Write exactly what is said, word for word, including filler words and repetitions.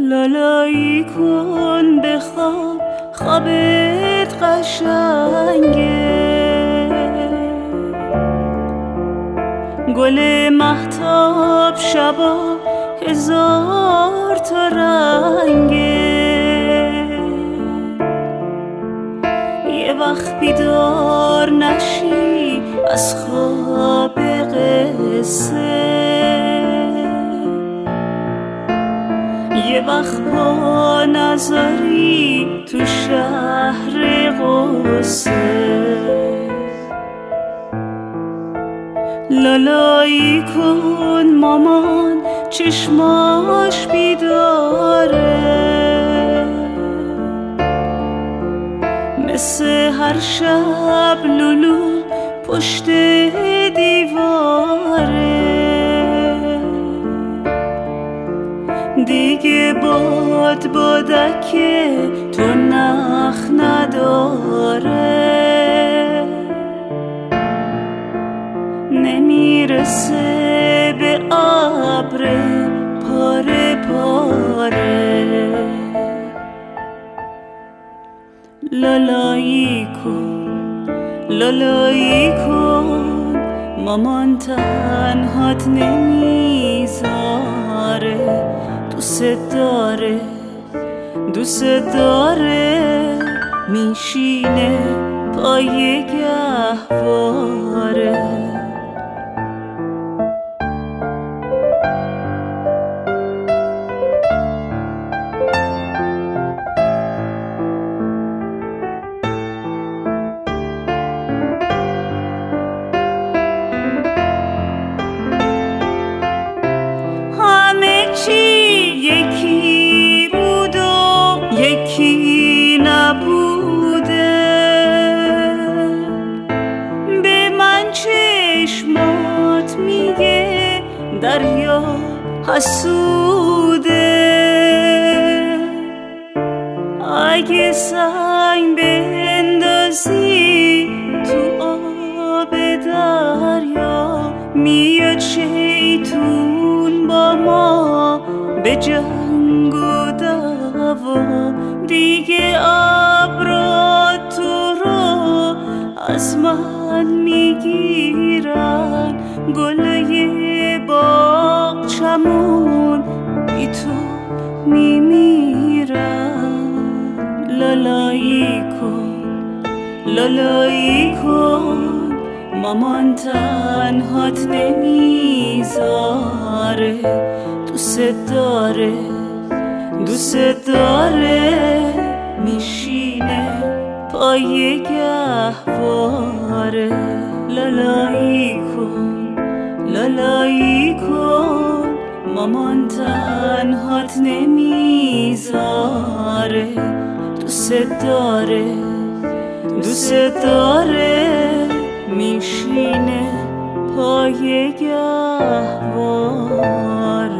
لالایی کن بخواب، خوابت قشنگه. گل مهتاب شبا هزار تا رنگه. یه وقت بیدار نشی از خواب قصه، یه وقت پا نذاری تو شهر غصه. لالایی کن مامان چشماش بیداره، مثل هر شب لولو پشت دیواره. دیگه باد بادکه تو نخ نداره، نمیرسه به ابر پاره پاره. لالایی کن لالایی کن مامان تنهات نمیذاره، دوست داره دوست داره میشینه پای گهواره. یکی بود و یکی نبوده، به من چشمات میگه دریا حسوده. اگه سنگ بندازی تو آب دریا، میاد شیطون با ما به جنگ و دعوا. دیگه ابرا تو رو از من میگیرن، گلای باغ چمون بی تو میمیرن. لالایی کن لالایی کن مامان تنهات نمیذاره، دوست داره دوست داره میشینه پای گهواره. لالایی کن لالایی کن مامان تنهات نمیذاره، دوست داره دوست داره میشینه پای گهواره.